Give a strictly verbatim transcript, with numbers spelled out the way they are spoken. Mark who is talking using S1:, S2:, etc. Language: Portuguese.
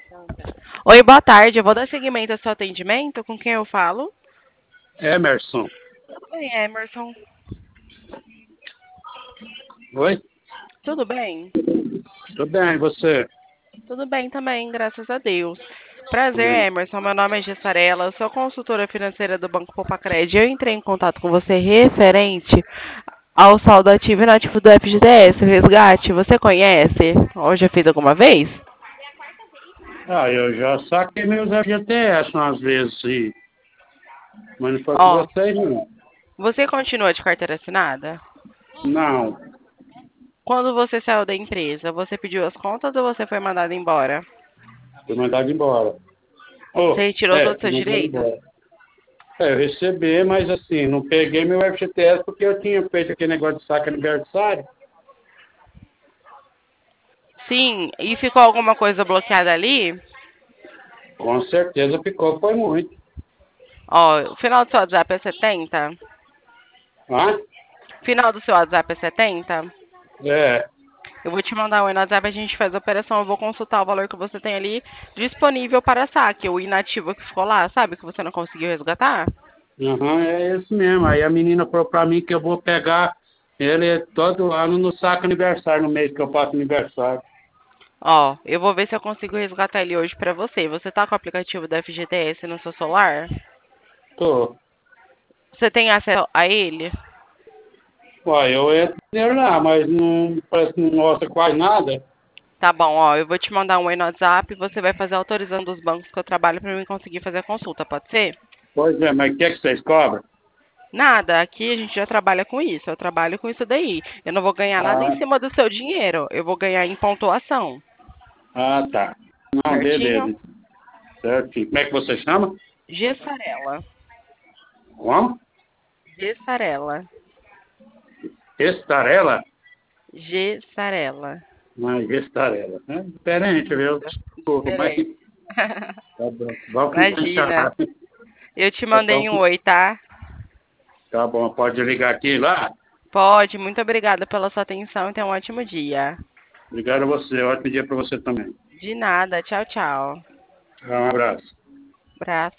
S1: Oi, boa tarde. Eu vou dar seguimento ao seu atendimento. Com quem eu falo?
S2: Emerson.
S1: Oi, Emerson.
S2: Oi?
S1: Tudo bem?
S2: Tudo bem, e você?
S1: Tudo bem também, graças a Deus. Prazer,
S2: Hum.
S1: Emerson. Meu nome é Gessarela. Eu sou consultora financeira do Banco Popacred. Eu entrei em contato com você referente ao saldo ativo e inativo do F G T S, o resgate. Você conhece? Ou já fez alguma vez?
S2: Ah, eu já saquei meus F G T S umas vezes, sim. Mas não foi com
S1: Ó,
S2: vocês, não.
S1: você continua de carteira assinada?
S2: Não,
S1: Quando você saiu da empresa, você pediu as contas ou você foi mandado embora?
S2: fui mandado embora. Oh,
S1: Você retirou
S2: é,
S1: todos os
S2: fui
S1: seus
S2: mandado
S1: direitos?
S2: embora. É, eu recebi, mas assim, não peguei meu F G T S porque eu tinha feito aquele negócio de saque aniversário.
S1: Sim, e ficou alguma coisa bloqueada ali?
S2: Com certeza ficou, foi muito.
S1: Ó, o final do seu WhatsApp é setenta?
S2: Ah?
S1: Final do seu WhatsApp é setenta?
S2: É.
S1: Eu vou te mandar um WhatsApp, a gente faz a operação, eu vou consultar o valor que você tem ali disponível para saque, o inativo que ficou lá, sabe? Que você não conseguiu resgatar?
S2: Aham, é isso mesmo. Aí a menina falou pra mim que eu vou pegar ele todo ano no saque aniversário, no mês que eu faço aniversário.
S1: Ó, eu vou ver se eu consigo resgatar ele hoje pra você. Você tá com o aplicativo da F G T S no seu celular?
S2: Tô.
S1: Você tem acesso a ele?
S2: Uai, eu entro nele lá, mas não parece que não mostra quase nada.
S1: Tá bom, ó, eu vou te mandar um oi no WhatsApp e você vai fazer autorizando os bancos que eu trabalho pra mim conseguir fazer a consulta, pode ser?
S2: Pois é, mas o que é que vocês cobram?
S1: Nada, aqui a gente já trabalha com isso, eu trabalho com isso daí. Eu não vou ganhar nada em
S2: Ah,
S1: cima do seu dinheiro, eu vou ganhar em pontuação,
S2: ah, tá. Não,
S1: certinho?
S2: beleza. Certinho. Como é que você chama?
S1: Gessarela,
S2: Como?
S1: Gessarela,
S2: Estarela?
S1: Gessarela.
S2: Mas Estarela. É diferente, viu?
S1: Isso,
S2: Desculpa, mas
S1: diferente.
S2: tá bom. Vamos
S1: Imagina,
S2: pensar.
S1: eu te
S2: Então,
S1: mandei um oi, tá?
S2: tá bom, pode ligar aqui lá?
S1: Pode, muito obrigada pela sua atenção e tenha um ótimo dia.
S2: Obrigado a você. Ótimo dia para você também.
S1: De nada, tchau, tchau.
S2: Um abraço.
S1: Abraço.